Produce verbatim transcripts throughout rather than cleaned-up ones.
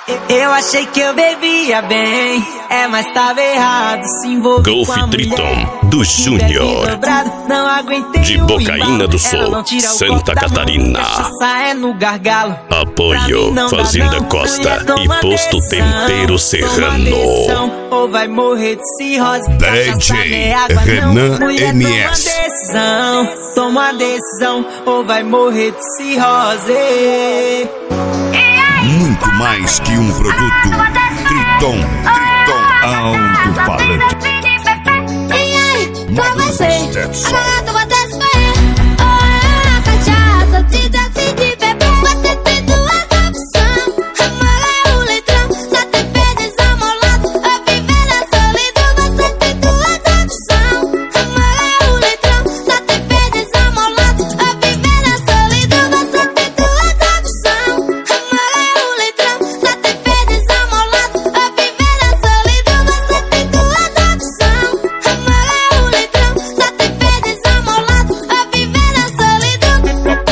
Eu achei que eu bebia bem, é, mas tava errado. Se envolver Golf com a Triton mulher do Júnior, dobrado, não aguentei de o Bocaína embalo. do Ela Sul, não tira o Santa corpo da mão, Catarina. cachaça é no gargalo. Apoio Fazenda Costa e Posto Tempero Serrano. Ou vai morrer de cirrose. D J Renan M S. Toma decisão, toma a decisão, ou vai morrer de cirrose. Muito mais que um produto. Triton, Triton alto-falante. E aí, pra você, Stetson. agora tu vai descer. Oh, é a cachaça, te decide beber. Você tem duas opções, amor é um litrão. Só te fez desamolado, a viver na solidão. Você tem duas opções, amor é um litrão. Só te fez desamolado, a viver na solidão. Você tem duas opções, amor é um litrão. Só te fez desamolado, a viver na solidão. Você tem duas opções, amor é um litrão. Só te fez desamolado, a viver na solidão.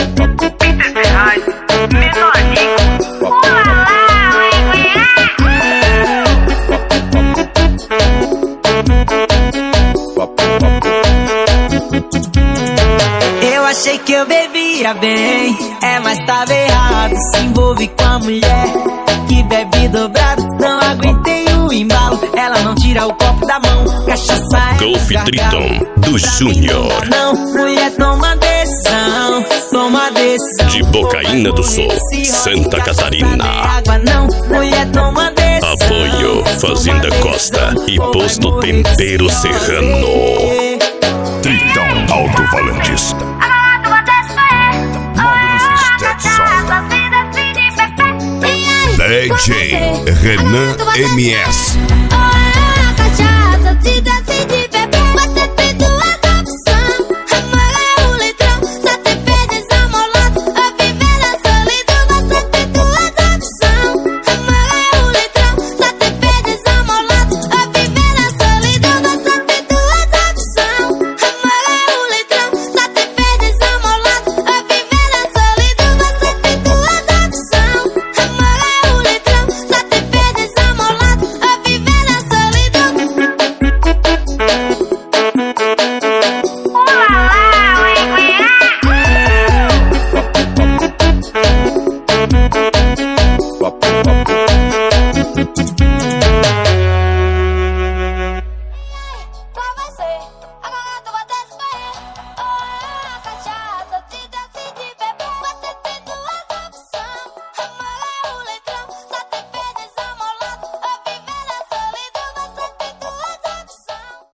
Eu achei que eu bebia bem, é, mas tava errado. Se envolve com a mulher que bebe dobrado, não aguentei o embalo. Ela não tira o copo da mão, cachaça é Golf no gargalo. Triton do Pra mim Júnior, não dá não, mulher toma decisão, toma decisão. de Bocaína do Sul, Santa Catarina. Água não, mulher toma decisão. Apoio Fazenda Costa e Posto Tempero Serrano. Triton alto-falantes. Módulos Stetson. D J Renan M S.